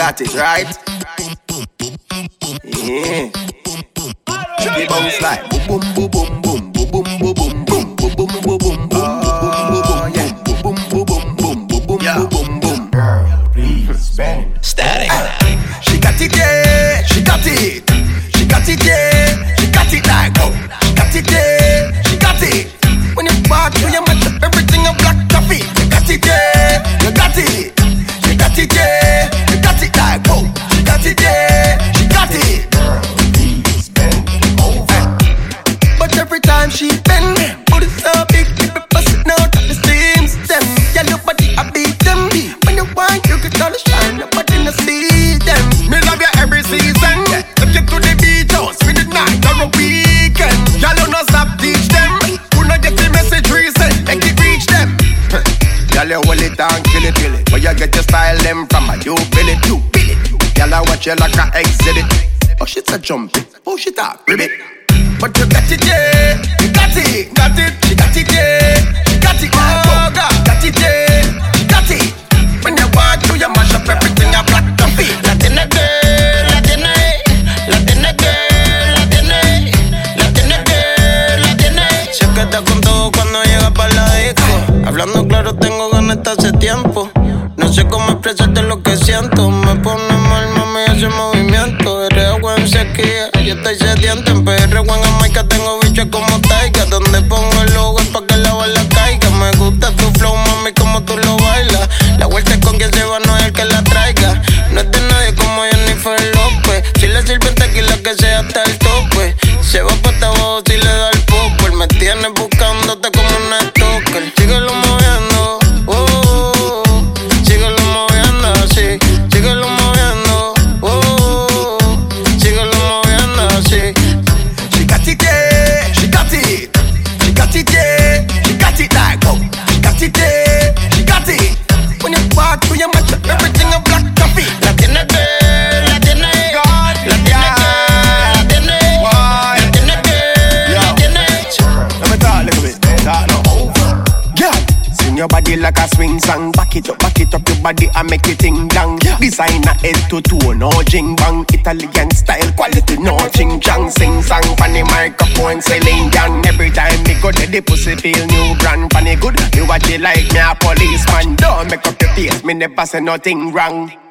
got it, right? Yeah. She bounce like boom boom boom boom boom boom boom boom boom boom boom boom boom boom boom yeah boom boom boom boom boom boom boom boom. Girl, please bend. Static. She got it, yeah. She got it. She got it, yeah. She got it like oh. She got it, yeah. She got it. When you walk through your match up everything in black coffee. You got it, yeah. You got it. She got it, yeah. You got it like oh. She got it, yeah. She got it. Please bend over. But every time she bend, booty so big, people bustin' out of the seams. Them, yeah, nobody I beat them. When you want, you can all shine, nobody no see them. Me love you every season. Take you to the beach house, for the night or a weekend. Y'all don't know stop teach them. Who not get the message reason, make it reach them. Y'all you hold it and kill it. But you get your style them from a you feel it. Y'all I watch you like a exhibit. Oh shit's a jumping, oh shit a ribbit. But you got it, yeah. You got it, got it. She got it, yeah. She got it, oh God. Got it, yeah. She got it. When you walk through, you mash up everything. You black coffee. Latina girl, Latina, Latina girl, Latina, Latina girl, Latina. Se queda con todo cuando llega pa' la disco. Hablando claro, tengo ganas hasta hace tiempo. No sé cómo expresarte lo que siento. Me pone mal, mami, ese movimiento. Eres agua en sequía, yo estoy sediento. En PR, en Jamaica, tengo bichos como Taiga. Donde pongo el logo es pa' que la bala caiga. Me gusta tu flow, mami, como tú lo bailas. La vuelta es con quien se va, no es el que la traiga. No es de nadie como Jennifer López. Si le sirven tequila, que sea hasta el tope. Se va pa' abajo si le da el popper. Me tienes buscándote como un stalker. Síguelo moviendo, síguelo moviendo así. Síguelo moviendo, síguelo moviendo así. She got it, yeah. She got it. She got it, yeah. She got it like oh. She got it, yeah. She got it. When you walk through your match up everything in black coffee. Latina girl, Latina, God, Latina girl, Latina, Latina girl, Latina. Let me talk a little bit. Talk now. Girl, swing your body like a swing song. Back it up your body and make it ting dang. Designer head to toe, no jing bang. Italian style, quality, no ching chang. Sing song, funny microphone, Celine Dion. Every time me go to the pussy feel new brand. Funny good, me watch it like me a policeman. Don't make up your face, me never say nothing wrong.